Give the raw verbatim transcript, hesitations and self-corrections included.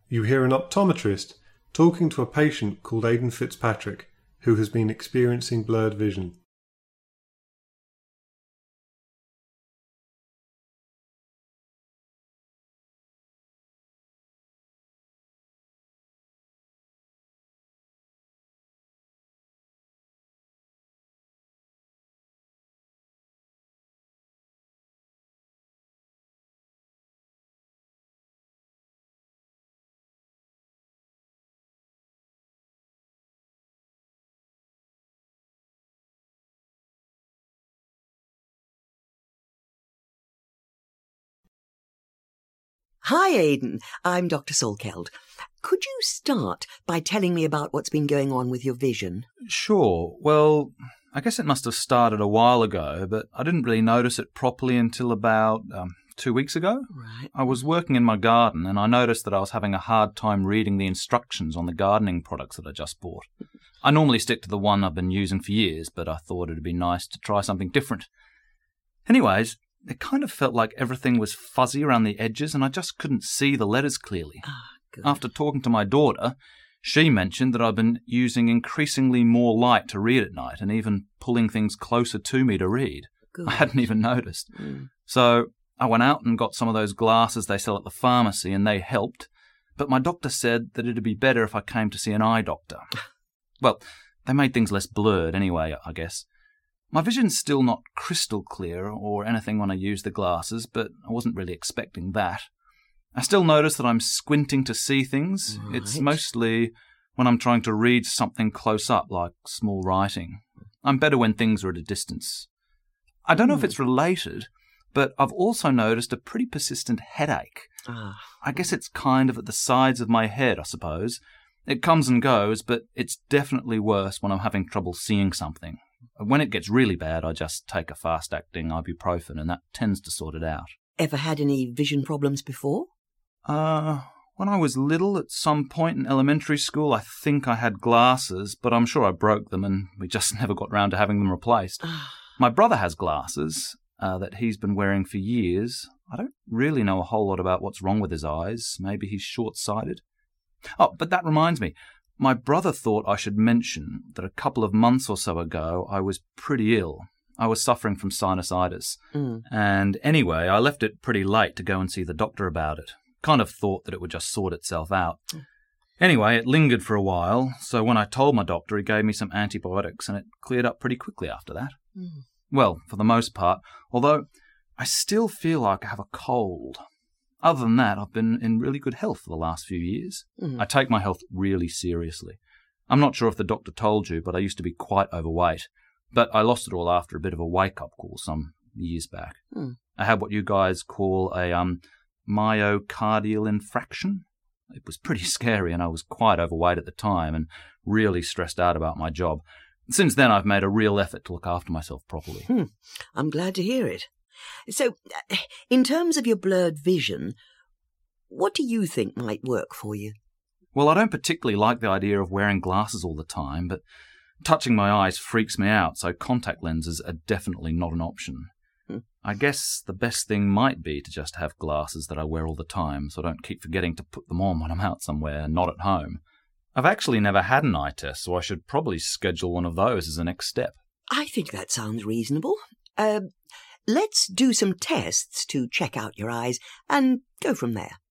you hear an optometrist talking to a patient called Aidan Fitzpatrick, who has been experiencing blurred vision. Hi, Aidan. I'm Doctor Salkeld. Could you start by telling me about what's been going on with your vision? Sure. Well, I guess it must have started a while ago, but I didn't really notice it properly until about um, two weeks ago. Right. I was working in my garden and I noticed that I was having a hard time reading the instructions on the gardening products that I just bought. I normally stick to the one I've been using for years, but I thought it'd be nice to try something different. Anyways, it kind of felt like everything was fuzzy around the edges and I just couldn't see the letters clearly. Ah, good. After talking to my daughter, she mentioned that I've been using increasingly more light to read at night and even pulling things closer to me to read. Good. I hadn't even noticed. Mm. So I went out and got some of those glasses they sell at the pharmacy and they helped, but my doctor said that it'd be better if I came to see an eye doctor. Well, they made things less blurred anyway, I guess. My vision's still not crystal clear or anything when I use the glasses, but I wasn't really expecting that. I still notice that I'm squinting to see things. Right. It's mostly when I'm trying to read something close up, like small writing. I'm better when things are at a distance. I don't know if it's related, but I've also noticed a pretty persistent headache. Ah. I guess it's kind of at the sides of my head, I suppose. It comes and goes, but it's definitely worse when I'm having trouble seeing something. When it gets really bad, I just take a fast-acting ibuprofen, and that tends to sort it out. Ever had any vision problems before? Uh, when I was little, at some point in elementary school, I think I had glasses, but I'm sure I broke them, and we just never got round to having them replaced. My brother has glasses uh, that he's been wearing for years. I don't really know a whole lot about what's wrong with his eyes. Maybe he's short-sighted. Oh, but that reminds me. My brother thought I should mention that a couple of months or so ago I was pretty ill. I was suffering from sinusitis. Mm. And anyway, I left it pretty late to go and see the doctor about it. Kind of thought that it would just sort itself out. Mm. Anyway, it lingered for a while, so when I told my doctor, he gave me some antibiotics and it cleared up pretty quickly after that. Mm. Well, for the most part, although I still feel like I have a cold. Other than that, I've been in really good health for the last few years. Mm. I take my health really seriously. I'm not sure if the doctor told you, but I used to be quite overweight. But I lost it all after a bit of a wake-up call some years back. Mm. I had what you guys call a um, myocardial infraction. It was pretty scary, and I was quite overweight at the time and really stressed out about my job. Since then, I've made a real effort to look after myself properly. Hmm. I'm glad to hear it. So, in terms of your blurred vision, what do you think might work for you? Well, I don't particularly like the idea of wearing glasses all the time, but touching my eyes freaks me out, so contact lenses are definitely not an option. Hmm. I guess the best thing might be to just have glasses that I wear all the time, so I don't keep forgetting to put them on when I'm out somewhere, not at home. I've actually never had an eye test, so I should probably schedule one of those as a next step. I think that sounds reasonable. Uh, let's do some tests to check out your eyes and go from there.